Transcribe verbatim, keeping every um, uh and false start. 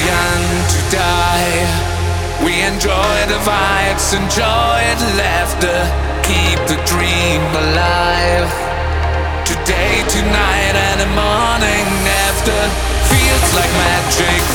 young to die. We enjoy the vibes, enjoy the laughter, keep the dream alive. Today, tonight and the morning after feels like magic